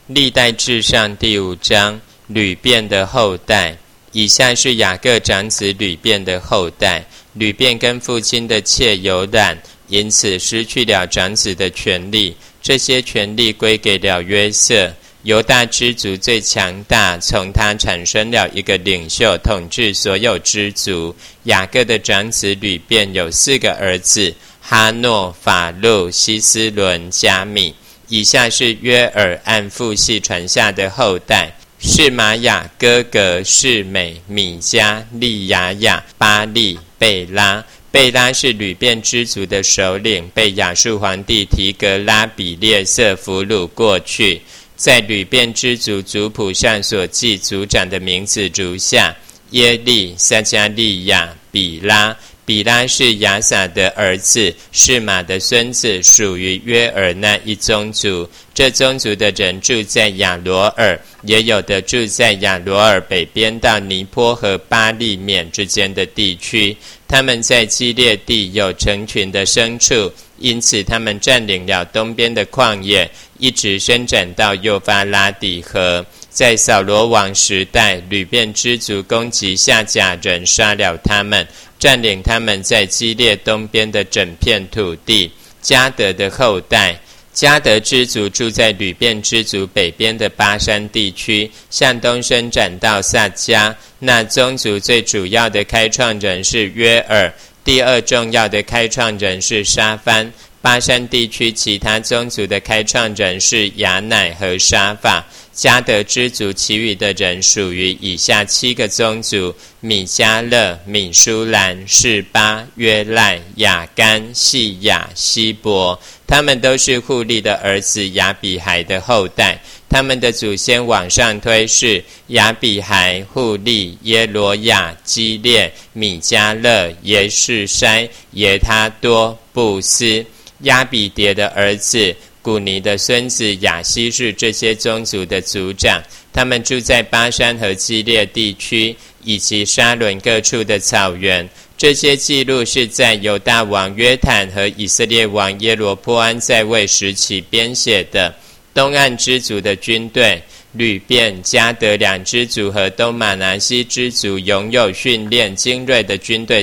历代志上第5章，吕便的后代。以下是雅各长子吕便的后代。吕便跟父亲的妾有染，因此失去了长子的权利，这些权利归给了约瑟。犹大支族最强大，从他产生了一个领袖，统治所有支族。雅各的长子吕便有4个儿子：哈诺、法路、希斯伦、加米。以下是约珥按父系传下的后代：示玛雅、哥格、示美、米迦、利雅雅、巴利、贝拉。贝拉是吕便支族的首领，被亚述皇帝提格拉比列色俘虏过去。在吕便支族族谱上所记族长的名字如下：耶利、撒加利亚、比拉。比拉是亚撒的儿子，示玛的孙子，属于约珥那一宗族。这宗族的人住在亚罗尔，也有的住在亚罗尔北边到尼坡和巴利缅之间的地区。他们在基列地有成群的牲畜，因此他们占领了东边的旷野，一直伸展到幼发拉底河。在扫罗王时代，吕便支族攻击夏甲人，杀了他们，占领他们在基列东边的整片土地。迦得的后代。迦得支族住在吕便支族北边的巴山地区，向东伸展到撒迦。那宗族最主要的开创人是约珥，第2重要的开创人是沙番。巴山地区其他宗族的开创人是亚乃和沙法。迦得支族其余的人属于以下7个宗族：米迦勒、米舒兰、示巴、约赖、雅干、细雅、希伯。他们都是户利的儿子亚比海的后代。他们的祖先往上推是亚比海、户利、耶罗亚、基列、米迦勒、耶士筛、耶他多、布斯。亚比迭的儿子古尼的孙子亚西是这些宗族的族长。他们住在巴山和基列地区以及沙伦各处的草原。这些记录是在犹大王约坦和以色列王耶罗波安在位时期编写的。东岸支族的军队，吕便、迦得2支族和东马拿西支族拥有训练精锐的军队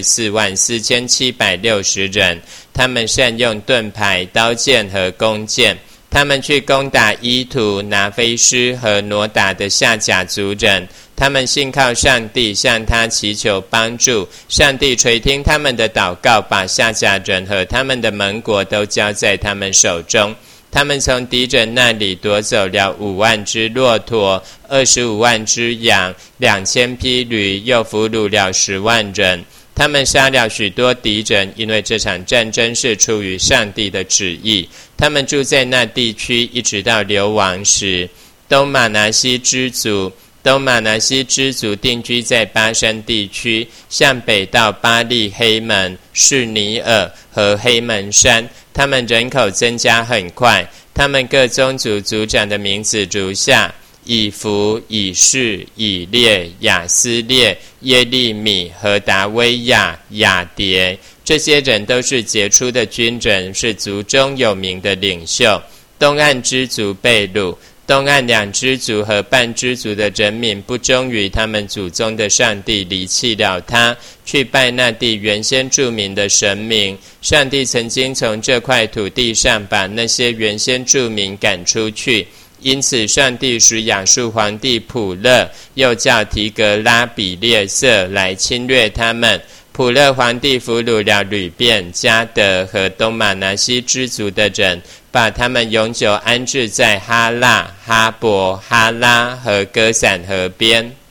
44760人，他们善用盾牌、刀剑和弓箭。他们去攻打伊图、拿菲施和挪达的夏甲族人。他们信靠上帝，向他祈求帮助。上帝垂听他们的祷告，把夏甲人和他们的盟国都交在他们手中。他们从敌人那里夺走了5万只骆驼、25万只羊、2000匹驴，又俘虏了10万人。他们杀了许多敌人，因为这场战争是出于上帝的旨意。他们住在那地区，一直到流亡时。东马拿西支族定居在巴山地区，向北到巴利黑门、士尼尔和黑门山。他们人口增加很快。他们各宗族族长的名字如下：以弗、以士、以列、亚斯列、耶利米和达威亚、雅迭。这些人都是杰出的军人，是族中有名的领袖。东岸支族被掳。东岸2支族和半支族的人民不忠于他们祖宗的上帝，离弃了他，去拜那地原先著名的神明。上帝曾经从这块土地上把那些原先著名赶出去，因此上帝使亚述皇帝普勒，又叫提格拉比列色来侵略他们。普勒皇帝俘虏了吕便、迦得和东马拿西支族的人，把他们永久安置在哈辣、哈伯、哈拉和歌散河边。